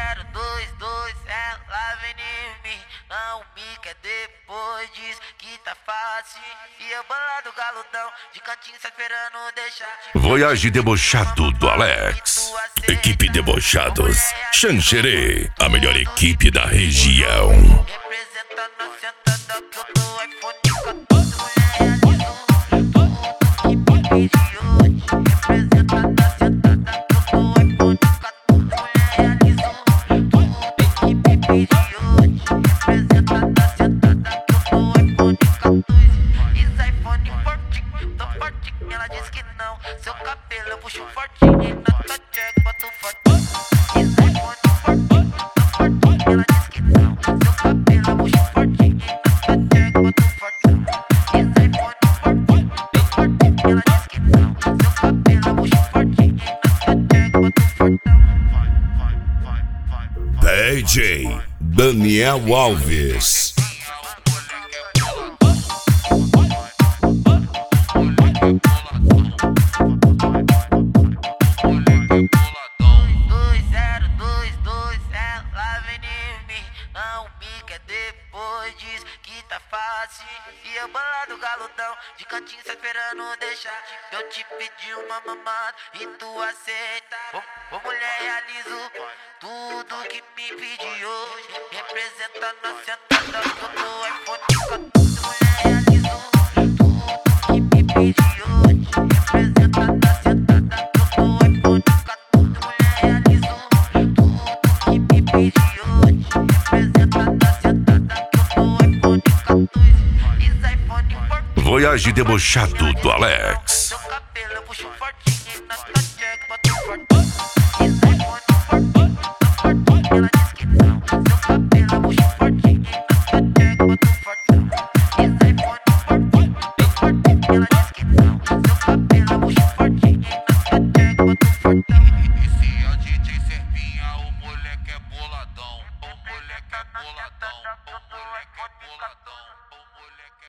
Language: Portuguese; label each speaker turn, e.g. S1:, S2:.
S1: 202, ela vem em mim. Não me quer depois, diz que tá fácil. E eu bolado galudão, de cantinho só esperando deixar.
S2: Voyage debochado do Alex. Equipe Debochados. Xanxerê, a melhor equipe da região.
S1: Representando a sentada que eu tô iPhone 14, mulher realizou tudo que me pediu. Representando a sentada que eu tô iPhone 14, mulher realizou tudo que me pediu. Representando a sentada que eu tô iPhone 14. Isso iPhone fortinho, tô fortinho, ela diz que não. Seu cabelo eu puxo fortinho e na tua check boto fortinho. Isso iPhone fortinho, tô fortinho, ela diz que não. Seu cabelo eu puxo fortinho e na tua check boto fortinho. Isso iPhone fortinho, tô fortinho, ela diz que não. Seu cabelo eu puxo fortinho e na tua check boto fortinho.
S2: DJ Daniel Alves.
S1: 2022, ela vem em mim. Não me quer depois, diz que tá fácil. E eu bolado galudão, de cantinho só esperando deixar. Eu te pedi uma mamada e tu aceita. Ô mulher, realizo tudo que me pediu. Representando a sentada que eu tô iPhone 14, mulher, realizo tudo que me pediu. Representando a sentada que eu tô iPhone 14, mulher, realizo tudo que me pediu. Representando a sentada que eu tô iPhone 14. Isso iPhone fortinho.
S2: Voyage debochado do Alex.
S1: Seu cabelo eu puxo fortinho e na tua check boto fortinho.